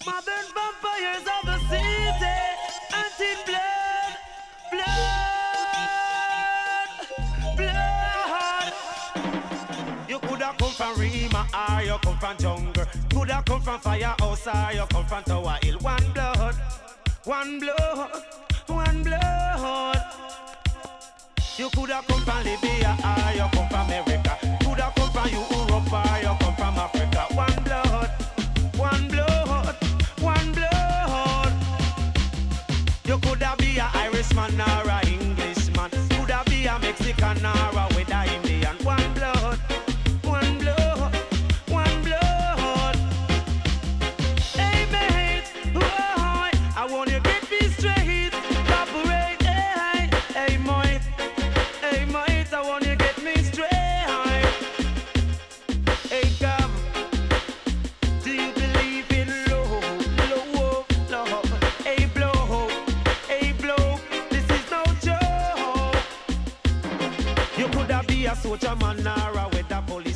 Modern vampires of the city, anti blood, blood. You coulda come from Rima or you come from jungle. Coulda come from firehouse or you come from Tower Hill. One blood, one blood, one blood. You coulda come from Libya or you come from America. Coulda come from Europe or you come from Africa. One blood, one blood, one blood. You coulda be a Irishman or a Englishman. Coulda be a Mexican or a with a Indian. One blood, one blood, one blood. Hey mate, boy, I want you to get me straight. Cooperate, hey, hey mate. Hey mate, I want you to get me straight. Hey come, do you believe in love, love, love? Hey blow, this is no joke. You coulda be a soldier man or a weather police.